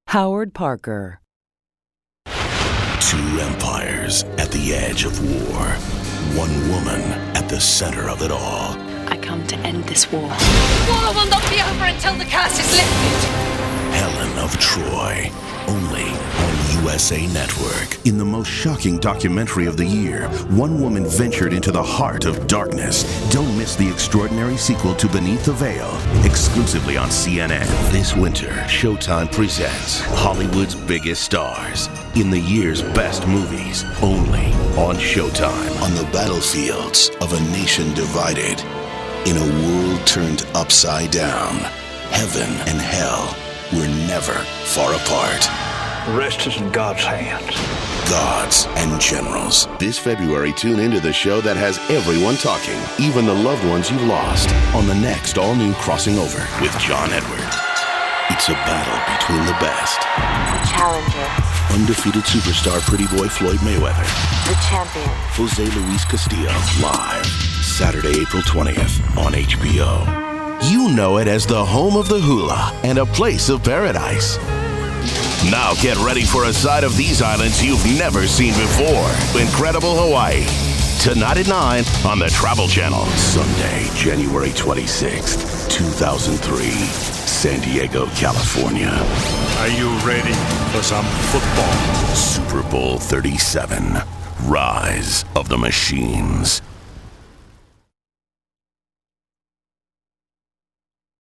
Howard Parker. Two empires at the edge of war. One woman at the center of it all. I come to end this war. War will not be over until the curse is lifted. Helen of Troy. Only on USA Network. In the most shocking documentary of the year, one woman ventured into the heart of darkness. Don't miss the extraordinary sequel to Beneath the Veil, exclusively on CNN. This winter, Showtime presents Hollywood's biggest stars in the year's best movies, only on Showtime. On the battlefields of a nation divided, in a world turned upside down, heaven and hell were never far apart. The rest is in God's hands. Gods and generals. This February, tune into the show that has everyone talking, even the loved ones you've lost, on the next all-new Crossing Over with John Edward. It's a battle between the best. The challenger. Undefeated superstar Pretty Boy Floyd Mayweather. The champion. Jose Luis Castillo. Live Saturday, April 20th on HBO. You know it as the home of the hula and a place of paradise. Now get ready for a side of these islands you've never seen before. Incredible Hawaii. Tonight at 9 on the Travel Channel. Sunday, January 26th, 2003. San Diego, California. Are you ready for some football? Super Bowl 37. Rise of the Machines.